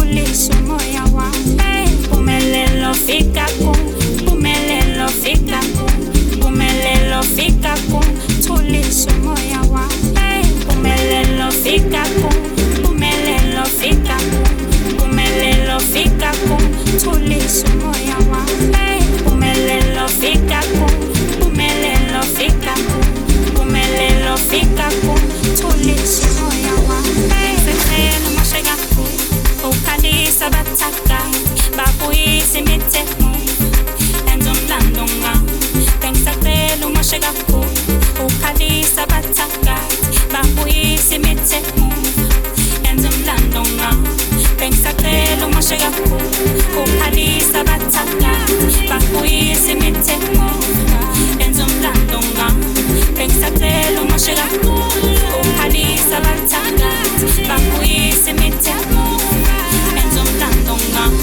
tuliza umoya wami. Mpumelelo fika kum, mpumelelo fika kum, mpumelelo fika kum, tuliza umoya wami. Mpumelelo fika kum, mpumelelo fika kum, mpumelelo fika kum, tuliza umoya wami. Mpumelelo fika kum, mpumelelo fika kum, mpumelelo fika kum, tuliza umoya wami. Sefelo mashega kum, ukhalisa bataka, babuyisa imithetho, enza umlando ngami. Bengisacela umashega kum, ukhalisa bataka, babuyisa imithetho, enza umlando ngami. Bengisacela umashega kum, ukhalisa bataka, babuyisa imithetho, enza umlando ngami. Bengisacela umashega kum, ukhalisa bataka, babuyisa imithetho, enza umlando ngami.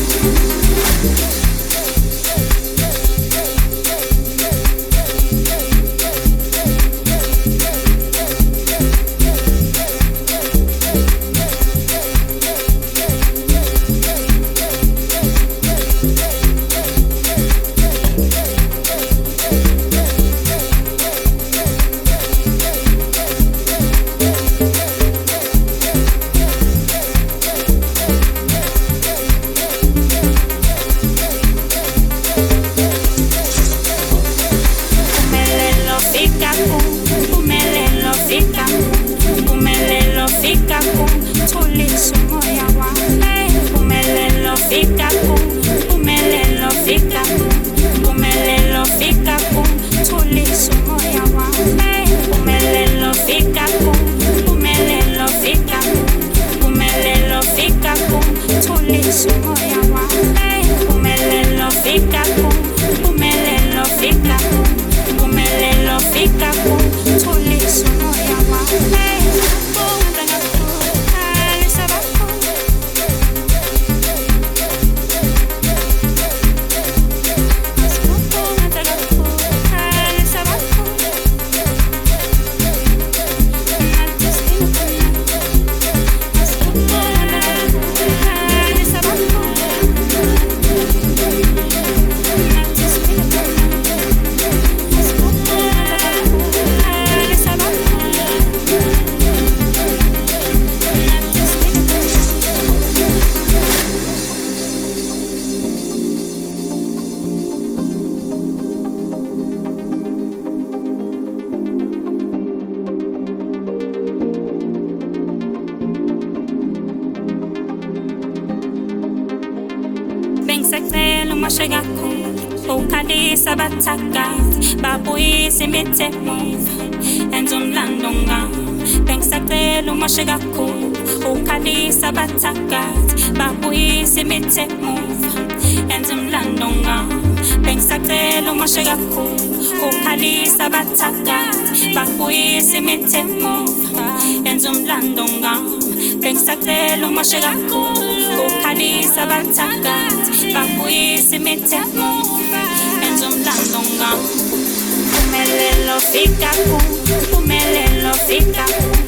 Bengisacela umashega kum, ukhalisa bataka, babuyisa imithetho, enza umlando ngami. Bengisacela umashega kum, ukhalisa bataka, babuyisa imithetho, enza umlando ngami. Bengisacela umashega kum, ukhalisa bataka, babuyisa imithetho, enza umlando ngami. Bengisacela umashega kum, ukhalisa bataka, babuyisa imithetho, enza umlando ngami. Mpumelelo fika kum, mpumelelo fika kum,